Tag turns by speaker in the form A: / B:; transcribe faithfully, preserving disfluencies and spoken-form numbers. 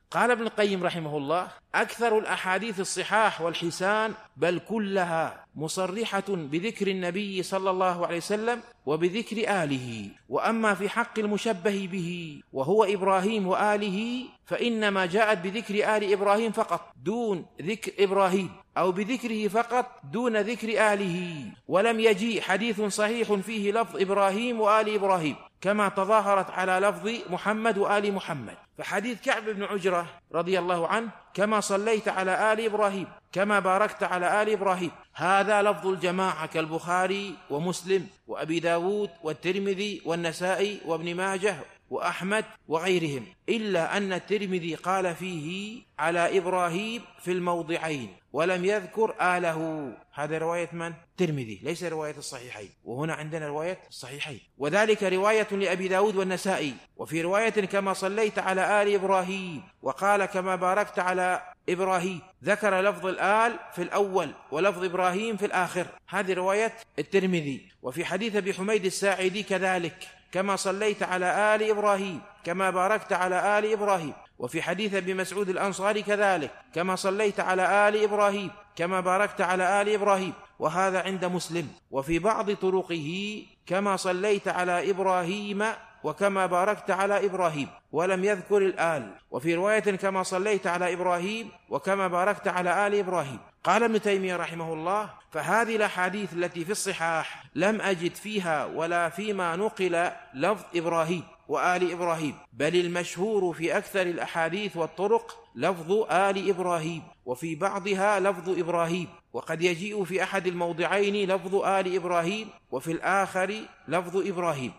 A: قال ابن القيم رحمه الله: أكثر الأحاديث الصحاح والحسان بل كلها مصرحة بذكر النبي صلى الله عليه وسلم وبذكر آله. وأما في حق المشبه به وهو إبراهيم وآله فإنما جاءت بذكر آل إبراهيم فقط دون ذكر إبراهيم، أو بذكره فقط دون ذكر آله، ولم يجيء حديث صحيح فيه لفظ إبراهيم وآل إبراهيم كما تظاهرت على لفظ محمد وآل محمد. فحديث كعب بن عجرة رضي الله عنه: كما صليت على آل إبراهيم كما باركت على آل إبراهيم، هذا لفظ الجماعة كالبخاري ومسلم وأبي داود والترمذي والنسائي وابن ماجه وأحمد وغيرهم، إلا أن الترمذي قال فيه على إبراهيم في الموضعين ولم يذكر آله. هذا رواية من؟ الترمذي، ليس رواية الصحيحين، وهنا عندنا رواية الصحيحين. وذلك رواية لأبي داود والنسائي. وفي رواية كما صليت على آل إبراهيم وقال كما باركت على إبراهيم، ذكر لفظ الآل في الأول ولفظ إبراهيم في الآخر، هذه رواية الترمذي. وفي حديث أبي حميد الساعدي كذلك: كما صليت على آل إبراهيم كما باركت على آل إبراهيم. وفي حديث أبي مسعود الأنصاري كذلك: كما صليت على آل إبراهيم كما باركت على آل إبراهيم، وهذا عند مسلم. وفي بعض طرقه: كما صليت على إبراهيم وكما باركت على إبراهيم، ولم يذكر الآل. وفي رواية: كما صليت على إبراهيم وكما باركت على آل إبراهيم. قال ابن تيمية رحمه الله: فهذه الأحاديث التي في الصحاح لم أجد فيها ولا فيما نقل لفظ إبراهيم وآل إبراهيم، بل المشهور في أكثر الأحاديث والطرق لفظ آل إبراهيم، وفي بعضها لفظ إبراهيم، وقد يجيء في أحد الموضعين لفظ آل إبراهيم وفي الآخر لفظ إبراهيم.